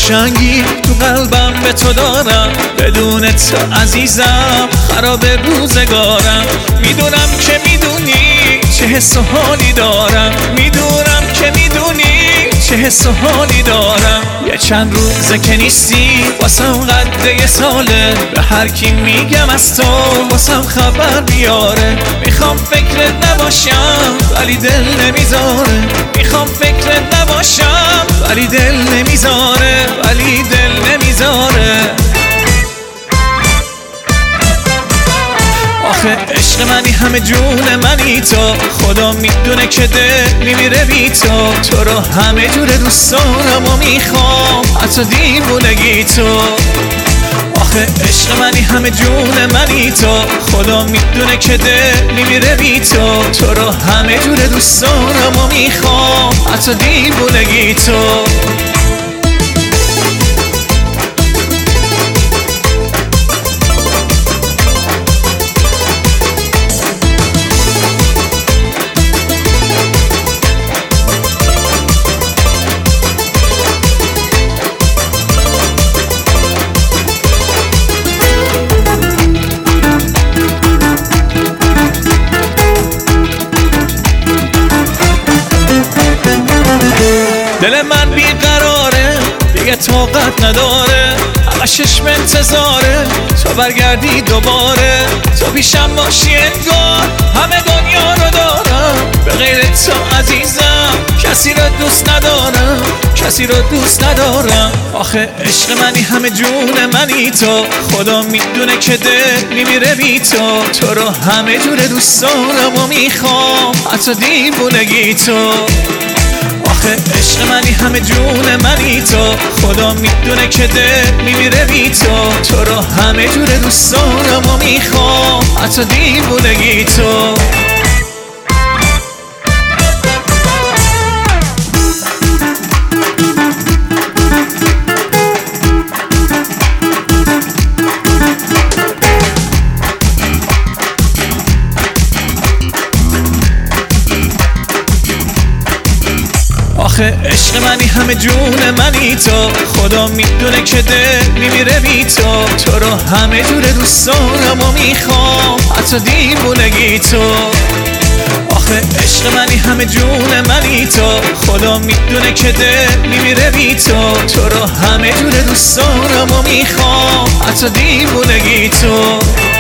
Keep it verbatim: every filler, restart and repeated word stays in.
روشنگی تو قلبم به تو دارم، بدون تو عزیزم خراب روزگارم. میدونم که میدونی چه حس و حالی دارم، میدونم که میدونی چه حس و حالی دارم. یه چند روزه که نیستی واسم قد یه ساله، به هر کی میگم از تو واسم خبر بیاره. میخوام فکرت نباشم ولی دل نمیذاره، میخوام فکرت نباشم ولی دل نمیذاره، ولی دل نمیذاره. آخه عشق منی، همه جون منی تو، خدا میدونه که دل میمیره بی تو. تو رو همه جور دوست دارم و میخوام، حتی دیوونگی تو. آخه عشق منی، همه جون منی تو، خدا میدونه که دل میمیره بی تو. تو رو همه جور دوست دارم و میخوام، حتی دیوونگی تو. دل من بیقراره دیگه طاقت نداره، همه چشم انتظاره تو برگردی دوباره. تو پیشم باشی انگار همه دنیا رو دارم، به غیر تو عزیزم کسی رو دوست ندارم، کسی رو دوست ندارم. آخه عشق منی، همه جون منی تو، خدا میدونه که دل میمیره بی تو. تو رو همه جور دوست دارم و میخوام، حتی دیوونگی تو. آخه عشق منی، همه جون منی تو، خدا میدونه که دل میمیره بی تو. تو رو همه جور دوست دارم و میخوام، حتی دیوونگی تو. آخه عشق منی، همه جون منی تو، خدا میدونه که دل میمیره بی تو. تو رو همه جور دوست دارم و میخوام، حتی دیوونگی تو. آخه عشق منی، همه جون منی تو، خدا میدونه که دل میمیره بی تو. تو رو همه جور دوست دارم و میخوام، حتی دیوونگی تو.